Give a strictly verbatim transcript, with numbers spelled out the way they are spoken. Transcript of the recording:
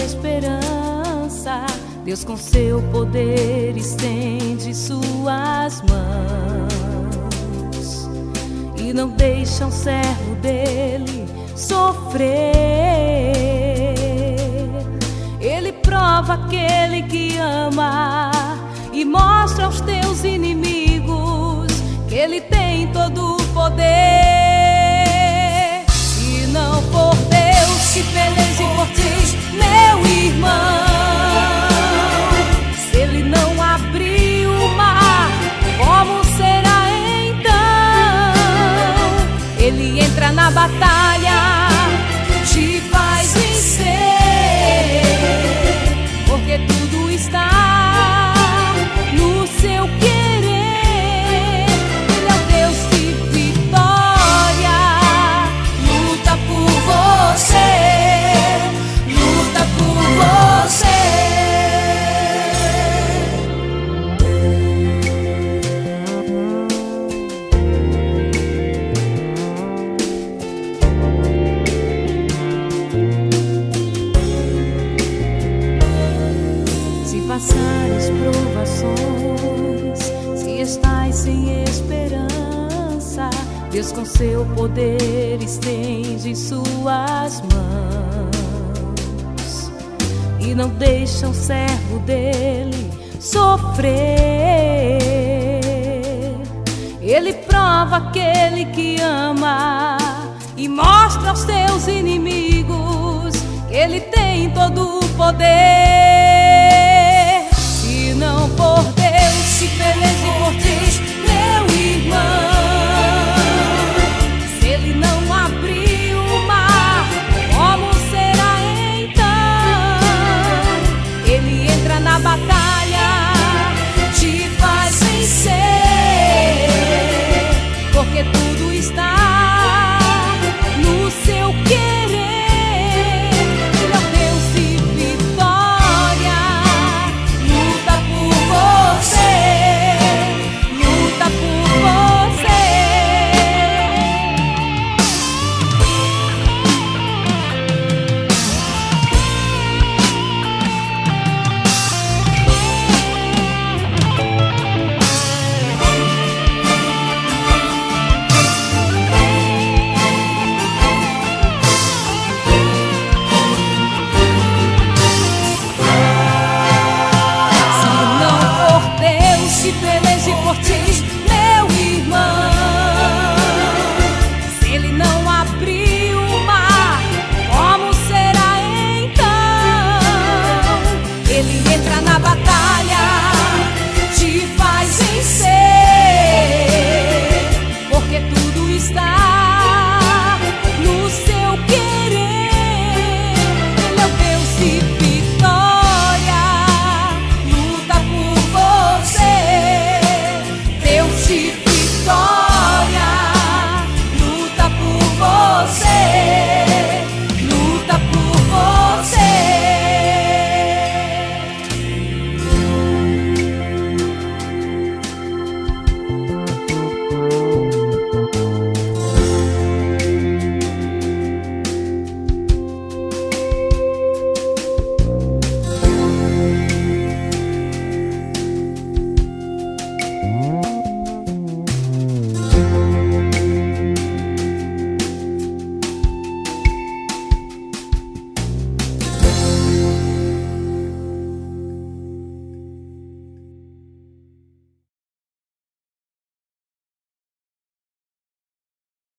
esperança, Deus com seu poder estende suas mãos e não deixa um servo dele sofrer. Ele prova aquele que ama e mostra aos teus inimigos que ele tem todo o poder. Se não for Deus que peleje por ti, meu irmão, se ele não abrir o mar, como será então? Ele entra na batalha, te faz vencer, porque tudo está no seu querer. Ele é o Deus de vitória, luta por você, luta por você. Se passares provações, se estás sem esperança, Deus com seu poder estende suas mãos e não deixa um servo dele sofrer. Ele prova aquele que ama e mostra aos teus inimigos que ele tem todo o poder. Se não for Deus que peleja